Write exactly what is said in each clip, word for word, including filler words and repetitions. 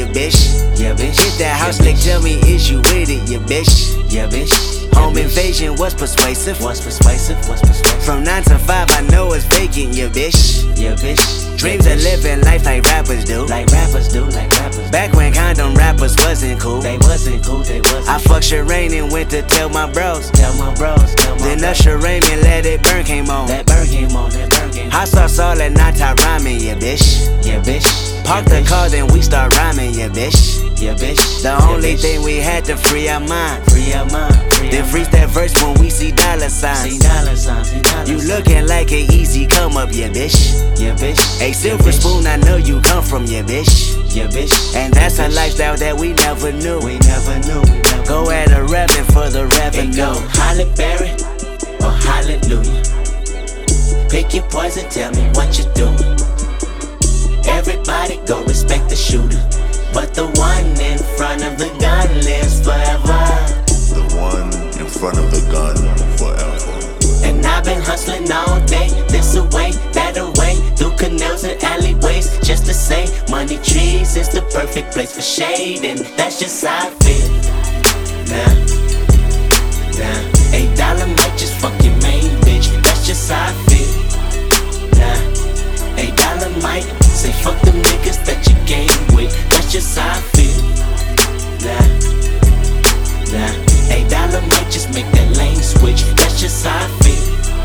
bitch. Yeah, bitch. Hit that house, yeah, like, tell me, is you with it, yeah, bitch? Yeah, bitch. Home yeah, invasion was persuasive. What's persuasive? What's persuasive? From nine to five, I know it's vacant, yeah, bitch. Yeah, bitch. Dreams yeah, of living life like rappers do. Like rappers do, like rappers. Back when condom rappers wasn't cool. They wasn't cool, they wasn't. I fucked Shireen and went to tell my bros. Tell my bros, tell my Then bros. Usher Raymond Let It Burn came on. That burn came on, that burn came on. Hot sauce all at night time rhyming, yeah, bitch. Yeah, bitch. Park yeah, the bitch. car, then we start rhyming, yeah, bitch. Yeah, bitch. The yeah, only bitch. thing we had to free our mind. Free our mind. Free Then our freeze mind. that verse when we see dollar signs. See dollar signs, see dollar You signs. looking like an easy come up, yeah, bitch. Yeah, bitch. A silver yeah, bitch. spoon, I know you come from, yeah, bitch. Yeah, bitch. And that's yeah, a bitch. lifestyle that we never knew. We never knew. We never Go knew. at a revenue for the It revenue. go Halle Berry or hallelujah. Pick your poison, tell me what you doing. Everybody go respect the shooter, but the one in front of the gun lives forever. The one in front of the gun forever. And I've been hustling all day, this away, that away, through canals and alleyways, just to say money trees is the perfect place for shade, and that's just how I feel. Nah, nah, eight dollar might just fuck your main bitch, that's just how I feel. Nah, eight dollar might say fuck them niggas that you game with, that's just how I feel. Nah, nah, eight dollar might just make that lane switch, that's just how I feel.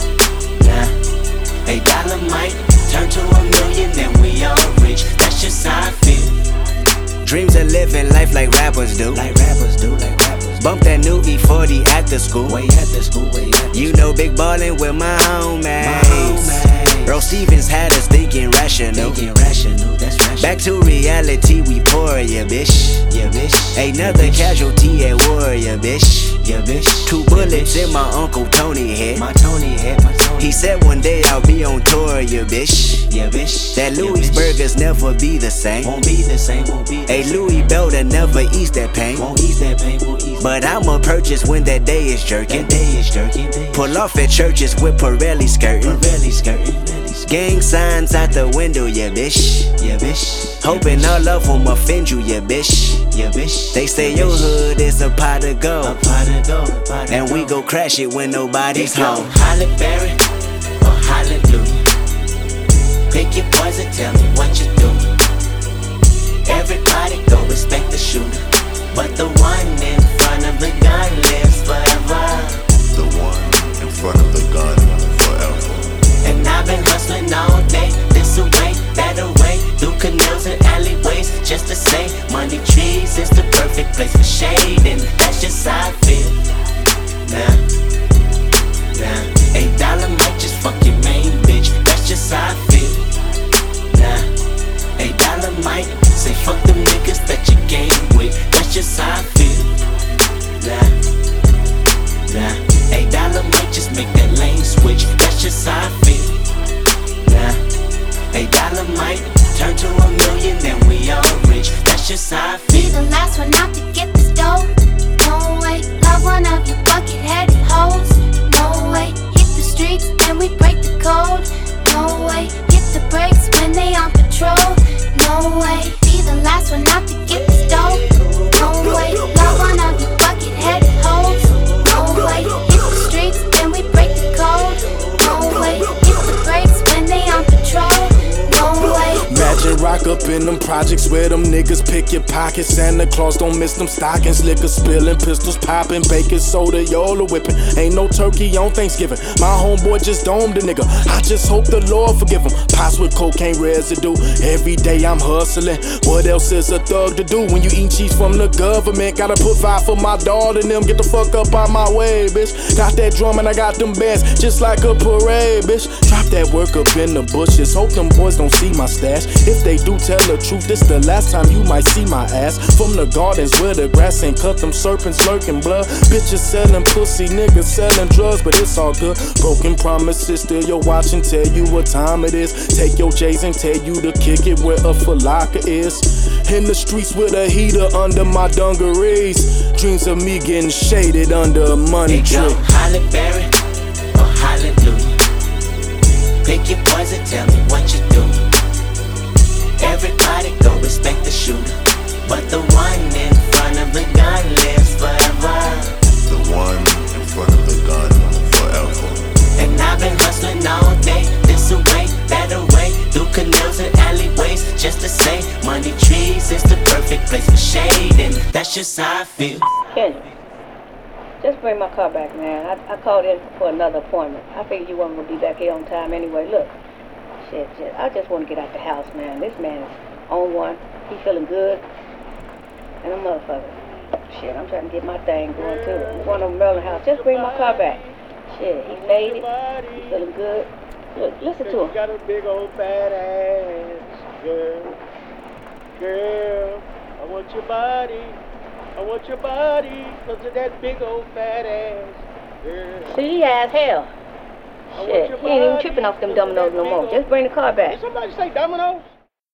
Nah, eight dollar might turn to a million and we all rich, that's just how I feel. Dreams of living life like rappers do. Like rappers do, like rappers. Bump that new E forty after school. Way at the school, way at the You know big ballin' with my homies. homies. Bro Stevens had us thinking rational. Thinking rational, that's rational. Back to reality, we pour, yeah, bitch. Yeah, bitch. Another yeah, bitch. casualty at war, yeah, bitch. Yeah, bitch. Two yeah, bullets bitch. in my Uncle Tony head. My Tony head, my Tony. He said one day I'll be on tour, yeah, bitch. Yeah, bitch. That yeah, Louis bitch. burgers never be the same. Won't be the same, won't be the A same. Louis belt that never ease that pain. Won't ease that pain, won't ease But that I'ma purchase when that day is pain. jerking. That day is jerking, day is Pull off at churches with Pirelli skirting. Pirelli skirting, Pirelli skirting. Gang signs out the window, yeah, bitch. Yeah, bitch. Hoping yeah, all of them offend you, yeah, bitch. Yeah, bitch. They say yeah, your bitch. hood is a pot of A gold. pot of gold, a pot of And we gold. go crash it when nobody's It go home. Halle Berry or hallelujah. Pick your poison, tell me what you doing. Everybody go respect the shooter, but the one in front of the gun lives forever. The one in front of the gun forever. And I've been hustling all day, this away, that away, through canals and alleyways, just to say money trees is the perfect place for shade, and that's just how I feel. Nah, nah, eight dollar might just fuck your main bitch, that's just how I feel. Nah, eight dollar might say fuck them niggas that you game with, that's just how I feel. Nah, nah, eight dollar might just make that lane switch, that's just how I feel. Nah, eight dollar might turn to a million and we all rich, that's just how I Be feel. the last one out to get this dough. No way, love one of you bucket-headed hoes. No way, hit the streets and we break the code. No way, hit the brakes when they on patrol. No way, be the last one out to get this dough. No way, love one of you bucket-headed hoes. No way, hit the streets and we break the code. No way, hit the brakes when they on patrol. No way. Imagine rock up in them projects where them niggas pick your pockets. Santa Claus don't miss them stockings. Liquor spilling, pistols popping, baking soda, Yola whipping. Ain't no turkey on Thanksgiving. My homeboy just domed a nigga. I just hope the Lord forgive him. Pots with cocaine residue. Every day I'm hustling. What else is a thug to do when you eat cheese from the government? Gotta put five for my daughter and them. Get the fuck up out my way, bitch. Got that drum and I got them bands just like a parade, bitch. Drop that work up in the bushes. Hope them boys don't see my stash. If they do tell the truth, this the last time you might see my ass. From the gardens where the grass ain't cut, them serpents lurking blood. Bitches selling pussy, niggas selling drugs, but it's all good. Broken promises, still your watch and tell you what time it is. Take your J's and tell you to kick it where a falaka is. In the streets with a heater under my dungarees. Dreams of me getting shaded under a money It tree. go Halle Berry or hallelujah. Pick your poison, tell me what you doing. Everybody go respect the shooter, but place for shade, and that's just how I feel. Kendra, just bring my car back, man. I, I called in for another appointment. I figured you weren't going to be back here on time anyway. Look, shit, shit. I just want to get out the house, man. This man is on one. He feeling good. And a motherfucker. Shit, I'm trying to get my thing going too. I'm going to Merlin house. Just bring my car back. Shit, he faded. He feeling good. Look, listen to him. You got a big old fat ass, girl. Girl, I want your body. I want your body because of that big old fat ass, girl. See, he ass hell. Shit, he ain't even tripping off them dominoes no more. Just bring the car back. Did somebody say dominoes?